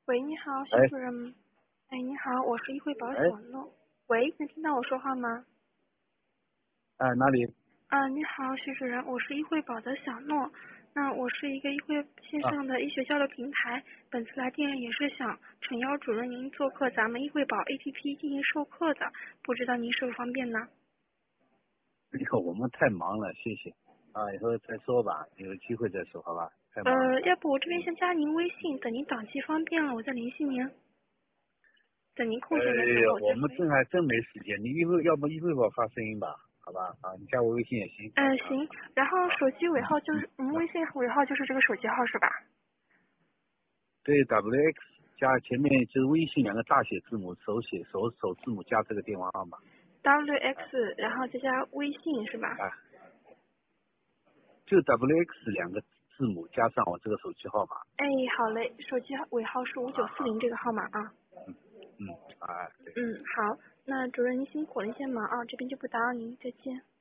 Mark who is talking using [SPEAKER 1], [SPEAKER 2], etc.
[SPEAKER 1] 喂，你好，徐
[SPEAKER 2] 哎
[SPEAKER 1] 主任。哎，你好，我是易惠保
[SPEAKER 2] 哎
[SPEAKER 1] 小诺。喂，能听到我说话吗？
[SPEAKER 2] 哪里
[SPEAKER 1] 你好，徐主任，我是易惠保的小诺。那我是一个易惠线
[SPEAKER 2] 啊？
[SPEAKER 1] 上的医学交流平台，本次来电也是想诚邀主任您做客咱们易惠保 APP 进行授课的，不知道您是否方便呢？
[SPEAKER 2] 哎呦，我们太忙了，谢谢啊，以后再说吧，有机会再说，好吧？太忙了。
[SPEAKER 1] 要不我这边先加您微信，等您档期方便了，我再联系您。等您空闲的时候
[SPEAKER 2] 我们
[SPEAKER 1] 再回。
[SPEAKER 2] 还真没时间，你要不一会儿给我发声音吧，好吧？啊，你加我微信也行。啊
[SPEAKER 1] 行，然后
[SPEAKER 2] 啊
[SPEAKER 1] 手机尾号就
[SPEAKER 2] 嗯
[SPEAKER 1] 是您
[SPEAKER 2] 啊，
[SPEAKER 1] 微信尾号就是这个手机号是吧？
[SPEAKER 2] 对 WX 加前面就是微信两个大写字母，手写首字母加这个电话号码。
[SPEAKER 1] WX，然后再加微信是吧？
[SPEAKER 2] 啊，就 WX 两个字母加上我这个手机号码。
[SPEAKER 1] 哎，好嘞，手机尾号是5940这个号码啊。
[SPEAKER 2] 嗯啊，对。
[SPEAKER 1] 好，那主任您辛苦了，您先忙啊，这边就不打扰您，再见。